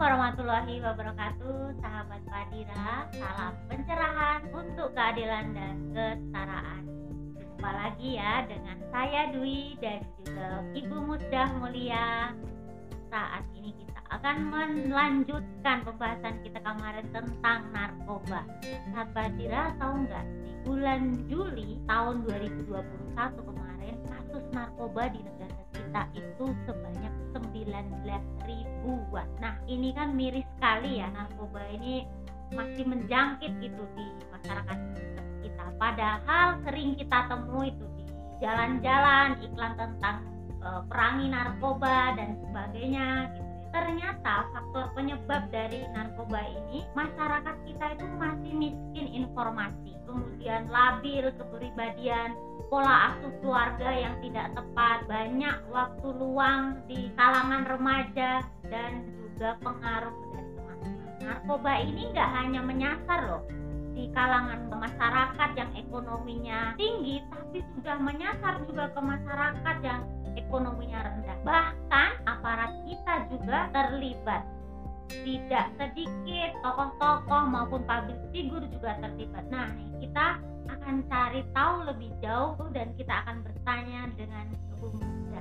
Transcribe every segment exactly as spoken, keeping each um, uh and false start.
warahmatullahi wabarakatuh, sahabat Fadira. Salam pencerahan untuk keadilan dan kesetaraan. Jumpa lagi ya dengan saya Dwi dan juga Ibu Musdah Mulia. Saat ini kita akan melanjutkan pembahasan kita kemarin tentang narkoba. Sahabat Fadira, tahu nggak di bulan Juli tahun dua ribu dua puluh satu kemarin kasus narkoba di negara kita itu sebanyak sembilan belas ribuan. Nah, ini kan miris sekali ya, narkoba ini masih menjangkit gitu di masyarakat kita. Padahal sering kita temui itu di jalan-jalan iklan tentang e, perangi narkoba dan sebagainya gitu. Ternyata faktor penyebab dari narkoba ini, masyarakat kita itu masih miskin informasi, kemudian labil kepribadian, pola asuh keluarga yang tidak tepat, banyak waktu luang di kalangan remaja, dan juga pengaruh dari teman-teman. Narkoba ini nggak hanya menyasar loh di kalangan masyarakat yang ekonominya tinggi, tapi sudah menyasar juga ke masyarakat yang ekonominya rendah. Bahkan aparat kita juga terlibat. Tidak sedikit tokoh-tokoh maupun public figure juga terlibat. Nah, kita akan cari tahu lebih jauh dan kita akan bertanya dengan Ibu Musdah.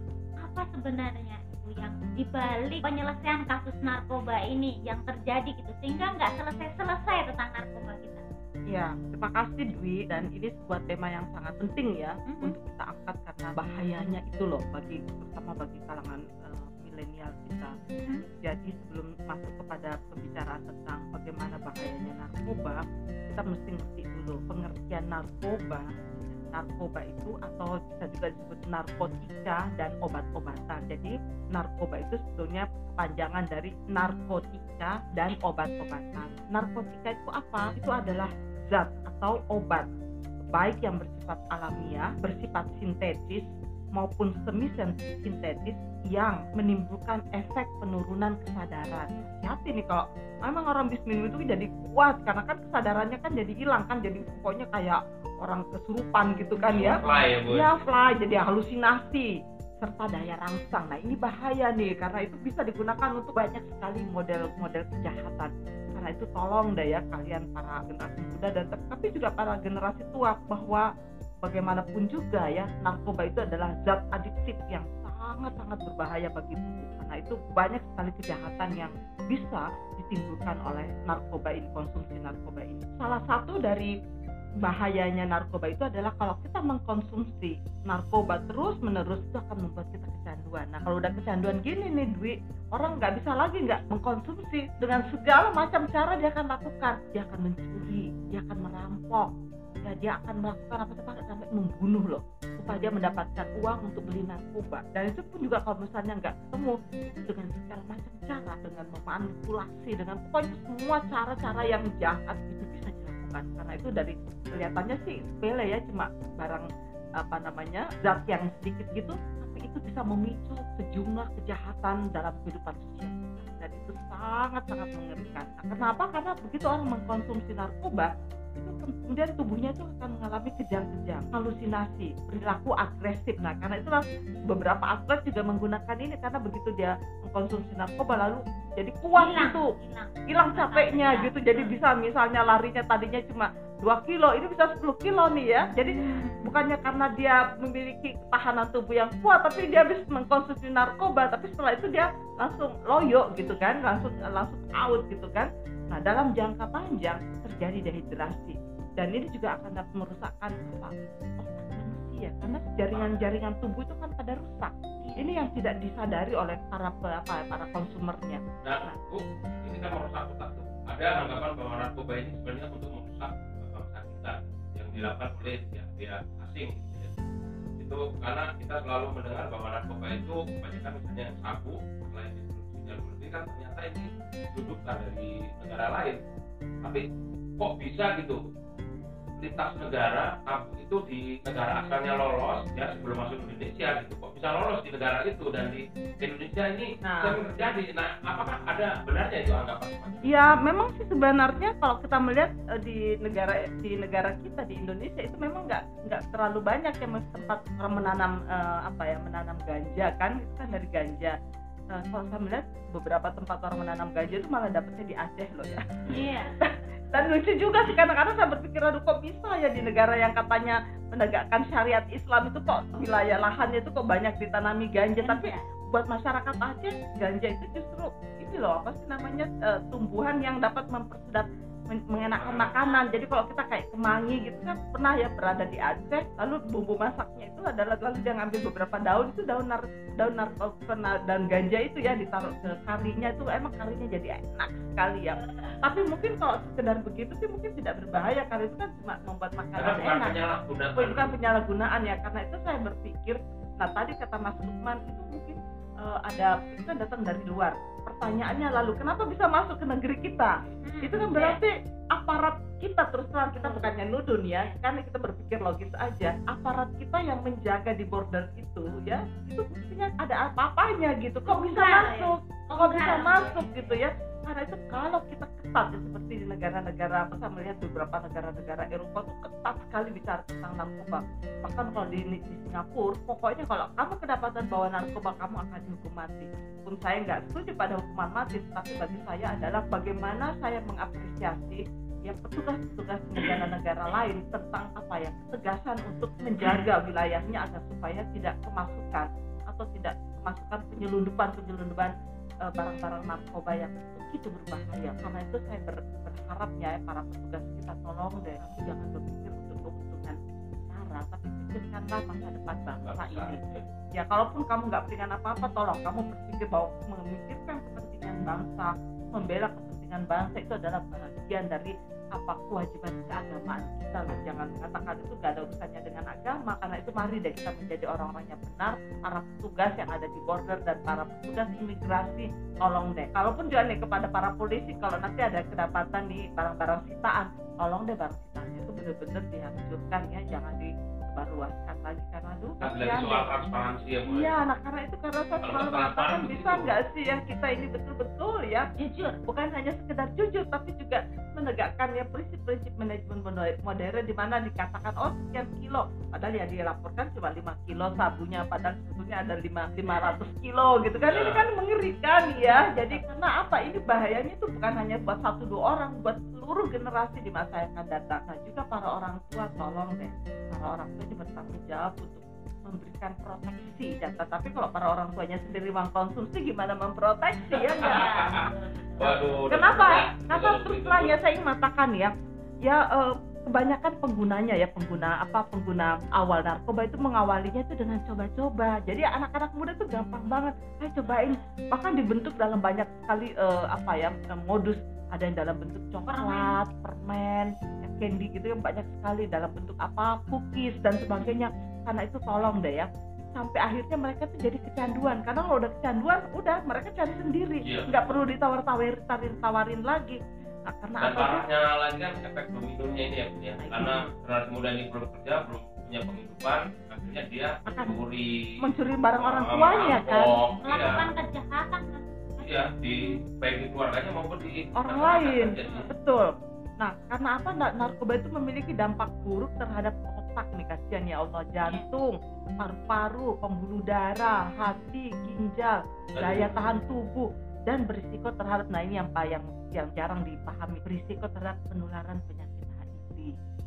Apa sebenarnya Ibu yang dibalik penyelesaian kasus narkoba ini yang terjadi gitu, sehingga nggak selesai-selesai tentang narkoba kita? Ya, terima kasih Dwi, dan ini sebuah tema yang sangat penting ya mm-hmm. untuk kita angkat karena bahayanya itu loh bagi terutama bagi kalangan uh, milenial kita. Mm-hmm. Jadi sebelum masuk kepada pembicaraan tentang bagaimana bahayanya narkoba, kita mesti ngerti dulu pengertian narkoba. Narkoba itu atau bisa juga disebut narkotika dan obat-obatan. Jadi narkoba itu sebetulnya kepanjangan dari narkotika dan obat-obatan. Narkotika itu apa? Itu adalah zat atau obat baik yang bersifat alamiah, bersifat sintetis maupun semi sintetis yang menimbulkan efek penurunan kesadaran. Hati nih kalau memang orang bis minum itu jadi kuat karena kan kesadarannya kan jadi hilang kan, jadi pokoknya kayak orang kesurupan gitu kan ya. Fly ya, Bu. Ya fly, jadi halusinasi serta daya rangsang. Nah, ini bahaya nih karena itu bisa digunakan untuk banyak sekali model-model kejahatan. Karena itu tolong deh ya kalian para generasi muda dan tapi juga para generasi tua bahwa bagaimanapun juga ya narkoba itu adalah zat adiktif yang sangat-sangat berbahaya bagi tubuh. Karena itu banyak sekali kejahatan yang bisa ditimbulkan oleh narkoba ini, konsumsi narkoba ini. Salah satu dari bahayanya narkoba itu adalah kalau kita mengkonsumsi narkoba terus-menerus itu akan membuat kita kecanduan. Nah, kalau udah kecanduan gini nih Dwi, orang nggak bisa lagi nggak mengkonsumsi. Dengan segala macam cara dia akan lakukan. Dia akan mencuri, dia akan merampok, ya, dia akan melakukan apa-apa sampai membunuh loh, supaya dia mendapatkan uang untuk beli narkoba. Dan itu pun juga kalau misalnya nggak ketemu, itu dengan segala macam cara, dengan memanipulasi, dengan pokoknya semua cara-cara yang jahat itu bisa dilakukan. Karena itu dari kelihatannya sih sepele ya, cuma barang apa namanya zat yang sedikit gitu, tapi itu bisa memicu sejumlah kejahatan dalam kehidupan sosial. Dan itu sangat-sangat mengerikan. Nah, kenapa? Karena begitu orang mengkonsumsi narkoba, itu kemudian tubuhnya itu akan mengalami kejang-kejang, halusinasi, perilaku agresif. Nah, karena itulah beberapa atlet juga menggunakan ini karena begitu dia mengkonsumsi narkoba lalu jadi kuat hilang, gitu, hilang, hilang capeknya hilang. gitu. Jadi bisa misalnya larinya tadinya cuma dua kilo, ini bisa sepuluh kilo nih ya. Jadi bukannya karena dia memiliki ketahanan tubuh yang kuat, tapi dia habis mengkonsumsi narkoba, tapi setelah itu dia langsung loyo gitu kan, langsung langsung out gitu kan. Nah, dalam jangka panjang terjadi dehidrasi, dan ini juga akan dapat merusakkan apa otak manusia karena jaringan-jaringan tubuh itu kan pada rusak. Ini yang tidak disadari oleh para apa para konsumernya. Nah, Bu, ini kan merusak otak tuh. Ada anggapan bahwa narkoba ini sebenarnya untuk merusak bangsa kita yang dilakukan oleh pihak-pihak asing. Gitu ya. Itu karena kita selalu mendengar bahwa narkoba itu kebanyakan misalnya sabu, selain diproduksi di dalam negeri kan ternyata ini didudukkan dari negara lain. Tapi kok bisa gitu lintas negara sabu itu di negara asalnya lolos ya sebelum masuk Indonesia gitu, kok bisa lolos di negara itu dan di Indonesia ini nah, sering terjadi. Nah, apakah ada benarnya itu anggapan semacam itu? Ya, memang sih sebenarnya kalau kita melihat uh, di negara di negara kita di Indonesia itu memang nggak nggak terlalu banyak yang tempat orang menanam uh, apa ya menanam ganja kan, itu kan dari ganja. uh, kalau saya melihat beberapa tempat orang menanam ganja itu malah dapetnya di Aceh loh ya. Iya. Dan lucu juga sih, kadang-kadang saya berpikir aduh kok bisa ya di negara yang katanya menegakkan syariat Islam itu kok wilayah lahannya itu kok banyak ditanami ganja, tapi buat masyarakat Aceh ganja itu justru ini loh apa sih namanya uh, tumbuhan yang dapat mempersedap mengenakan makanan. Jadi kalau kita kayak kemangi gitu kan pernah ya berada di Aceh, lalu bumbu masaknya itu adalah lalu dia ngambil beberapa daun itu daun nar daun narkoba dan ganja itu ya ditaruh ke karinya, itu emang karinya jadi enak sekali ya. Tapi mungkin kalau sekedar begitu sih mungkin tidak berbahaya karena itu kan cuma membuat makanan bukan enak. Penyalahgunaan. Bukan penyalahgunaan ya, karena itu saya berpikir, nah tadi kata Mas Lukman itu mungkin uh, ada itu kan datang dari luar. Pertanyaannya lalu kenapa bisa masuk ke negeri kita? Hmm, itu kan berarti aparat kita, terus terang kita bukannya nuduh ya, karena kita berpikir logis aja. Aparat kita yang menjaga di border itu ya, itu mestinya ada apa-apanya gitu. Kok bisa masuk? Kok bisa masuk gitu ya? Karena itu kalau kita ketat ya, seperti di negara-negara, saya melihat beberapa negara-negara Eropa tuh ketat sekali bicara tentang narkoba. Bahkan kalau di, di Singapura, pokoknya kalau kamu kedapatan bawa narkoba, kamu akan dihukum mati. Pun saya nggak setuju pada hukuman mati, tapi bagi saya adalah bagaimana saya mengapresiasi ya petugas-petugas negara-negara lain tentang apa ya ketegasan untuk menjaga wilayahnya agar supaya tidak kemasukan atau tidak kemasukan penyelundupan-penyelundupan uh, barang-barang narkoba yang begitu berbahaya. Karena itu saya ber, berharap ya para petugas kita tolong deh, jangan berpikir untuk keuntungan cara, tapi pikirkanlah masa depan bangsa ini. Ya kalaupun kamu nggak berikan apa-apa, tolong kamu berpikir bahwa memikirkan kepentingan bangsa, membela kepentingan bangsa itu adalah bagian dari apa kewajiban keagamaan kita loh. Jangan mengatakan itu gak ada urusannya dengan agama, karena itu mari deh kita menjadi orang-orang yang benar. Para petugas yang ada di border dan para petugas imigrasi, tolong deh, kalaupun juga nih kepada para polisi, kalau nanti ada kedapatan nih barang-barang sitaan, tolong deh barang sitaan itu benar-benar dihancurkan ya, jangan disebarluaskan lagi karena aduh kasihan soal transparansi ya Bu. Iya, nah karena itu karena saya selalu mengatakan bisa nggak sih yang kita ini betul-betul ya jujur, bukan hanya sekedar jujur tapi juga menegakkan ya prinsip-prinsip manajemen modern di mana dikatakan oh sekian kilo, padahal ya dilaporkan cuma lima kilo sabunya, padahal sebetulnya ada lima ratus kilo gitu kan. Ini kan mengerikan ya. Jadi karena apa, ini bahayanya itu bukan hanya buat satu dua orang, buat seluruh generasi di masa yang akan datang. Nah juga para orang tua, tolong deh, para orang tua ini bertanggung jawab untuk memberikan proteksi data. Tapi kalau para orang tuanya sendiri mengkonsumsi, gimana memproteksi ya enggak? Waduh. Kenapa? Kenapa terus terang ya saya ingin mengatakan ya, ya eh, kebanyakan penggunanya ya pengguna apa pengguna awal narkoba itu mengawalinya itu dengan coba-coba. Jadi anak-anak muda tuh gampang banget, ayo cobain. Bahkan dibentuk dalam banyak sekali eh, apa ya modus. Ada yang dalam bentuk coklat, permen, ya, candy gitu yang banyak sekali dalam bentuk apa cookies dan sebagainya. Karena itu tolong deh ya, sampai akhirnya mereka tuh jadi kecanduan. Karena kalau udah kecanduan, udah mereka cari sendiri, iya. Nggak perlu ditawar-tawarin tawarin, tawarin lagi. Nah, karena dan apa parahnya lagi kan efek dominonya ini ya Bu ya. Karena generasi muda ini belum kerja, belum punya penghidupan, akhirnya dia mencuri mencuri barang orang tuanya kan, melakukan kejahatan kan. Iya, di baik di keluarganya maupun di orang lain. Betul. Nah, karena apa? Narkoba itu memiliki dampak buruk terhadap otak nih, kasihan ya Allah, jantung, paru-paru, pembuluh darah, hati, ginjal, daya tahan tubuh, dan berisiko terhadap, nah ini yang yang yang jarang dipahami, berisiko terhadap penularan penyakit H I V.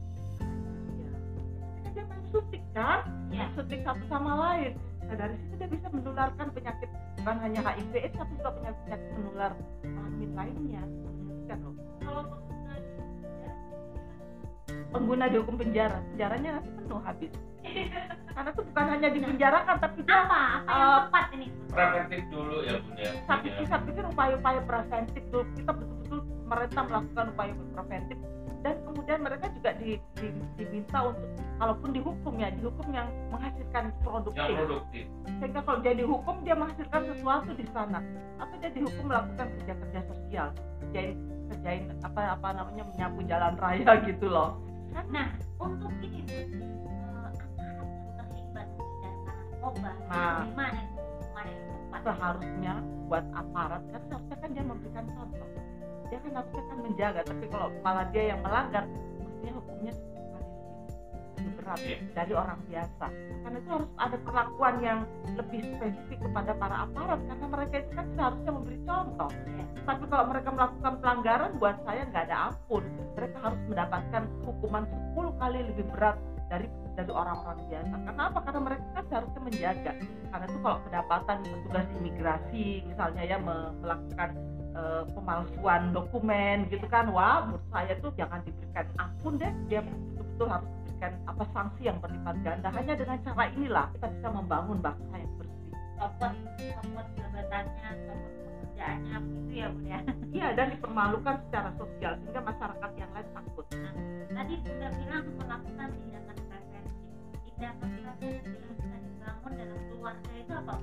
Ya. Dia main suntik kan? Ya. Suntik satu sama lain. Nah, dari situ dia bisa menularkan penyakit bukan hanya H I V AIDS tapi juga penyakit menular kelamin lainnya. Kan loh. Kalau pengguna ya, pengguna dihukum penjara, penjaranya nanti penuh habis. Karena itu bukan hanya dipenjarakan tapi dia apa apa yang uh, tepat ini? Preventif dulu ya Bun ya. Tapi saya pikir upaya-upaya preventif dulu, kita betul-betul pemerintah melakukan upaya preventif dan kemudian mereka juga di, di, diminta untuk kalaupun dihukum ya dihukum yang menghasilkan produktif. Yang produktif. Sehingga kalau dia dihukum dia menghasilkan sesuatu di sana, atau dia dihukum melakukan kerja-kerja sosial, kerjain kerjain apa apa namanya menyapu jalan raya gitu loh. Nah untuk ini uh, aparat yang terlibat dan narkoba, nah, gimana gimana itu? Seharusnya buat aparat kan seharusnya kan dia memberikan contoh. Dia kan harusnya kan menjaga, tapi kalau malah dia yang melanggar, mestinya hukumnya berat Iya. dari orang biasa. Karena itu harus ada perlakuan yang lebih spesifik kepada para aparat, karena mereka itu kan seharusnya memberi contoh. Tapi kalau mereka melakukan pelanggaran, buat saya nggak ada ampun. Mereka harus mendapatkan hukuman sepuluh kali lebih berat dari dari orang-orang biasa. Kenapa? Karena mereka kan seharusnya menjaga. Karena itu kalau kedapatan petugas imigrasi misalnya ya me- melakukan uh, pemalsuan dokumen gitu kan, wah menurut saya tuh jangan diberikan ampun deh, dia betul-betul harus diberikan apa sanksi yang berlipat ganda. Hanya dengan cara inilah kita bisa membangun bangsa yang bersih. Copot copot jabatannya, copot pekerjaannya begitu ya Bunda. Iya, dan dipermalukan secara sosial sehingga masyarakat yang lain takut. Tadi Bunda bilang melakukan tindakan preventif. Tindakan preventif yang bisa dibangun dalam keluarga itu apa?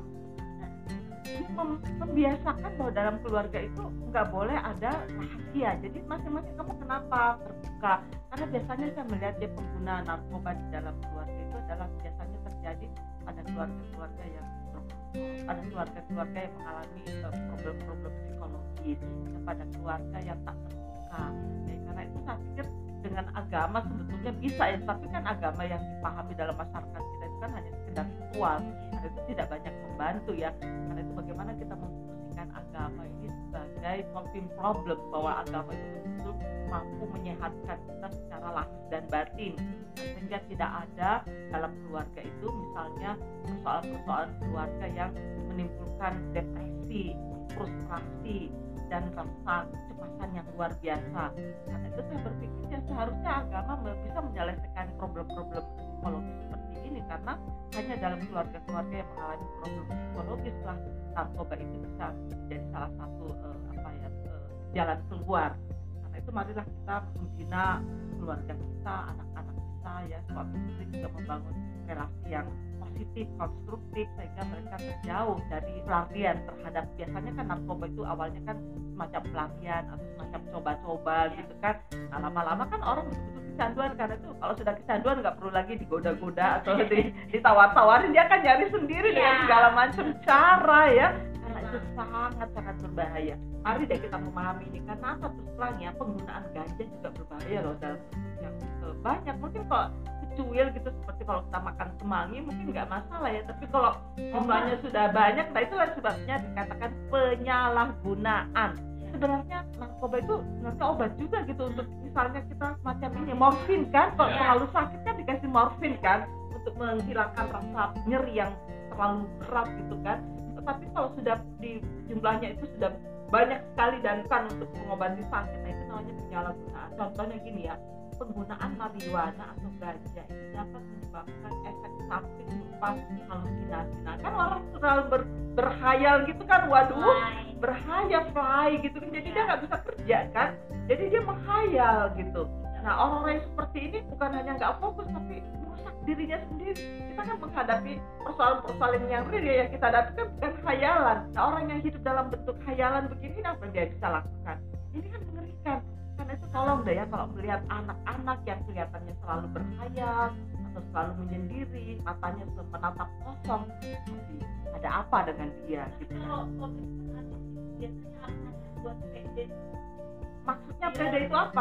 Ini mem- membiasakan bahwa dalam keluarga itu nggak boleh ada rahasia. Jadi masing-masing kamu kenapa terbuka? Karena biasanya saya melihat dia pengguna narkoba di dalam keluarga itu adalah biasanya terjadi pada keluarga-keluarga yang pada keluarga-keluarga yang mengalami uh, problem-problem psikologis, pada keluarga yang tak terbuka. Jadi karena itu saya pikir dengan agama sebetulnya bisa ya, tapi kan agama yang dipahami dalam masyarakat kita itu kan hanya sekedar ritual, karena itu tidak banyak membantu ya. Karena itu bagaimana kita memfungsikan agama ini sebagai solving problem, bahwa agama itu betul-betul mampu menyehatkan kita secara lahir dan batin, sehingga tidak ada dalam keluarga itu misalnya persoalan-persoalan keluarga yang menimbulkan depresi, frustrasi, dan rasa kecemasan yang luar biasa. Karena itu saya berpikir ya seharusnya agama bisa menyelesaikan problem-problem psikologis seperti ini, karena hanya dalam keluarga-keluarga yang mengalami problem psikologis lah narkoba itu bisa menjadi salah satu uh, apa ya uh, jalan keluar. Karena itu marilah kita membina keluarga kita, anak-anak kita ya, suami istri juga membangun relasi yang positif, konstruktif, sehingga mereka terjauh dari pelarian terhadap, biasanya kan narkoba itu awalnya kan semacam pelarian atau semacam coba-coba gitu kan. Nah lama-lama kan orang betul-betul kecanduan, karena itu kalau sudah kecanduan nggak perlu lagi digoda-goda atau di, ditawar-tawarin, dia kan nyari sendiri dengan segala macam cara ya. Karena itu sangat-sangat berbahaya. Mari deh kita memahami ini, karena apa terus terang ya, penggunaan ganja juga berbahaya loh dalam yang uh, banyak. Mungkin kalau cuil gitu seperti kalau kita makan kemangi mungkin nggak masalah ya, tapi kalau jumlahnya sudah banyak, nah itulah sebabnya dikatakan penyalahgunaan. Sebenarnya narkoba itu sebenarnya obat juga gitu, untuk misalnya kita macam ini morfin kan, kalau Ya. terlalu sakit kan dikasih morfin kan untuk menghilangkan rasa nyeri yang terlalu berat gitu kan. Tetapi kalau sudah di jumlahnya itu sudah banyak sekali dan kan untuk mengobati sakit, nah itu namanya penyalahgunaan. Contohnya gini ya, penggunaan marijuana atau ganja itu dapat menyebabkan efek samping berupa halusinasi. Nah kan orang terlalu ber, berhayal gitu kan, waduh Fly. berhayal fly gitu kan, jadi dia nggak bisa kerja kan, jadi dia menghayal gitu. Nah orang-orang yang seperti ini bukan hanya nggak fokus tapi merusak dirinya sendiri. Kita kan menghadapi persoalan-persoalan yang real ya, yang kita hadapi kan bukan hayalan. Nah orang yang hidup dalam bentuk hayalan begini, apa yang dia bisa lakukan? Ini kan mengerikan. Karena itu tolong deh ya, kalau melihat anak-anak yang kelihatannya selalu berhayal atau selalu menyendiri, matanya selalu menatap kosong, tapi ada apa dengan dia gitu kan. Biasanya alasannya buat P D. Maksudnya P D itu apa?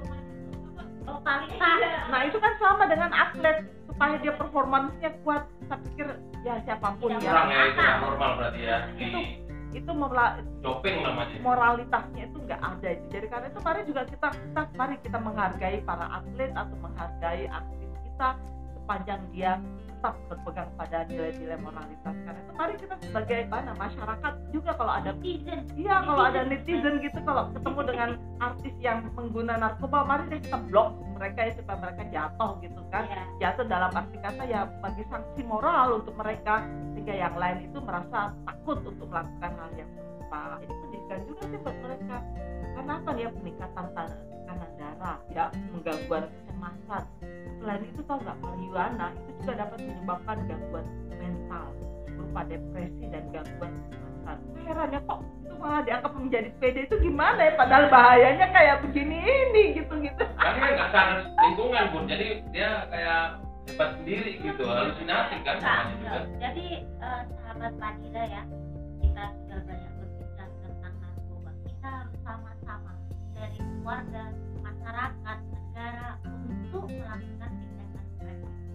Totalitas. Nah itu kan sama dengan atlet, supaya dia performansnya kuat. Saya pikir ya siapapun ya, kurang ya, itu nggak normal berarti ya, di itu itu memla- doping namanya. moralitasnya itu nggak ada itu. Jadi karena itu mari juga kita, kita mari kita menghargai para atlet atau menghargai aktif kita sepanjang dia tetap berpegang pada nilai-nilai moralitas. Karena itu mari kita sebagai mana masyarakat juga, kalau ada Netizen. iya kalau ada netizen gitu, kalau ketemu dengan artis yang mengguna narkoba, mari deh kita blok mereka ya, supaya mereka jatuh gitu kan. Iya. Jatuh dalam arti kata ya bagi sanksi moral untuk mereka, sehingga yang lain itu merasa takut untuk melakukan hal yang serupa. Jadi pendidikan juga sih buat mereka. Karena apa ya, peningkatan tekanan darah ya, menggangguan kecemasan. Selain itu tau nggak, marijuana itu juga dapat menyebabkan gangguan mental berupa depresi dan gangguan kecemasan. Heran ya, kok itu malah dianggap menjadi P D itu gimana ya, padahal bahayanya kayak begini ini gitu-gitu. Karena dia nggak sadar lingkungan pun, jadi dia kayak hebat sendiri gitu, halusinasi kan namanya juga. Jadi eh, sahabat Padira ya, kita sudah banyak berbicara tentang narkoba. Kita harus sama-sama dari keluarga, masyarakat, negara untuk melakukan tindakan preventif.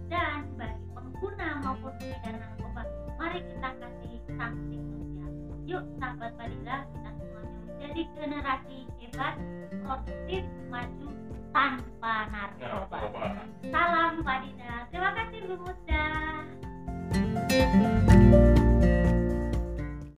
maupun pengedar narkoba. Mari kita kasih sanksi sosial. Yuk sahabat Padira, kita semuanya menjadi generasi hebat, produktif, maju tanpa narkoba. Salam Padira. Terima kasih Bu Muda.